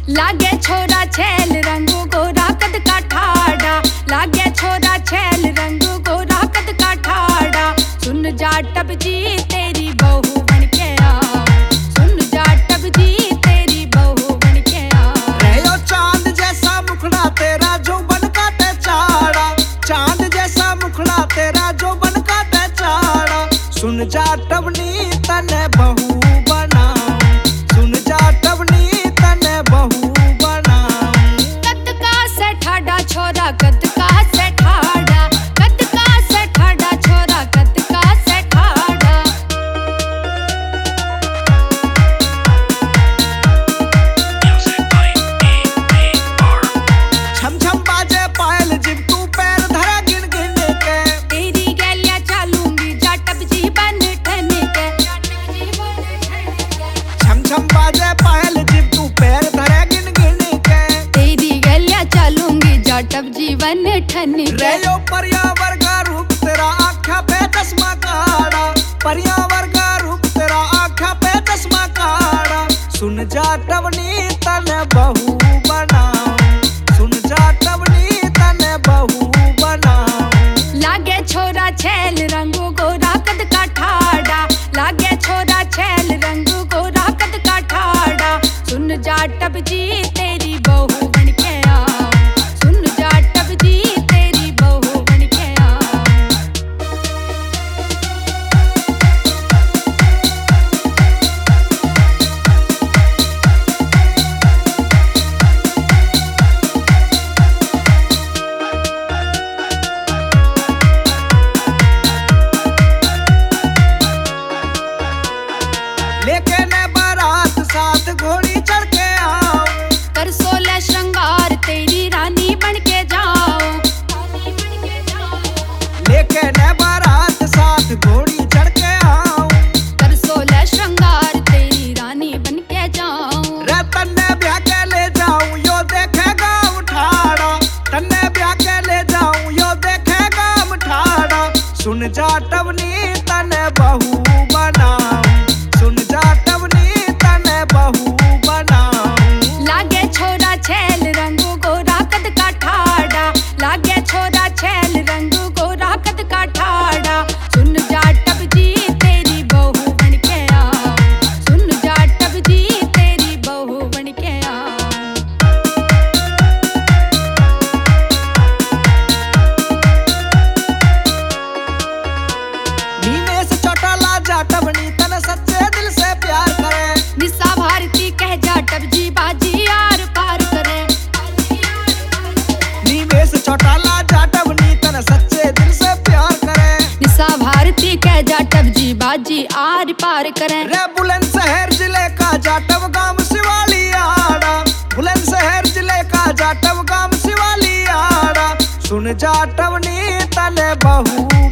लागे छोरा छैल रंगू गोरा कद का ठाड़ा, लागे छोरा छैल रंगू गोरा कद का ठाड़ा। सुन जाटव जी तेरी बहू बन के आ, सुन जाटव जी तेरी बहू बन के आ। रे ओ चांद जैसा मुखड़ा तेरा जो बन का ते चाड़ा, चांद जैसा मुखड़ा तेरा जो बन का ते चाड़ा। सुन जाटव नी तने बहू बनाऊं, सुन जाटव नी तने बहू बनाऊं। कद का से ठाड़ा छोरा कद का से ठाड़ा, कद का से ठाड़ा छोरा कद का से ठाड़ा। छम छम बाजे पायल जिब तू पैर धरा गिन गिन के। तेरी गैलिया चालूंगी जाटव जी बन ठन के। छम छम बाजे पायल जिब तू पैर धरा गिन गिन के। तेरी गैलिया चालूंगी जाटव जी बन ठन के। रे ओ परियावर का रूप तेरा आँखा पे चश्मा काड़ा, परियावर का रूप तेरा आँखा पे चश्मा काड़ा। सुन जाटव नी तने बहू बनाऊं, सुन जाटव नी तने बहू बनाऊं। लागे छोरा छैल रंगू गोरा कद का ठाड़ा, लागे छोरा छैल रंगू गोरा कद का ठाड़ा। सुन जाटव जी तेरी बहू बन के आ, सुन जाटव जी तेरी बहू बन के आ। लेके ने बारात साथ घोड़ी चढ़ के आऊं, कर 16 श्रृंगार तेरी रानी बन के जाओ। लेके ने बारात साथ घोड़ी चढ़ के आऊं। कर 16 श्रृंगार तेरी रानी बन के जाओ। रे तन्ने ब्याह के ले जाऊं यो देखेगा उठाड़ा, तन्ने ब्याह के ले जाऊं यो देखेगा उठाड़ा। सुन जाटव नी तने बहू बनाऊं, सुन जाटव नी तने बहू बनाऊं। लागे छोरा छैल रंगू गोरा कद का ठाड़ा, लागे छोरा छैल रंगू गोरा कद का ठाड़ा। सुन जाटव जी तेरी बहू बन के आ, सुन जाटव जी तेरी बहू बन के आ। नीने से चौटाला जाटव नी तने सच्चे दिल से प्यार करे। निशा भारती कह जाटव जी बाजी आर पार करे। नीने से चौटाला जाटव नी तने सच्चे दिल से प्यार करे। निशा भारती कह जाटव जी बाजी आर पार करे। रे बुलंदशहर जिले का जाटव गांव शिवाली आड़ा, बुलंदशहर जिले का जाटव गांव शिवाली आड़ा। सुन जाटव नी तने बहू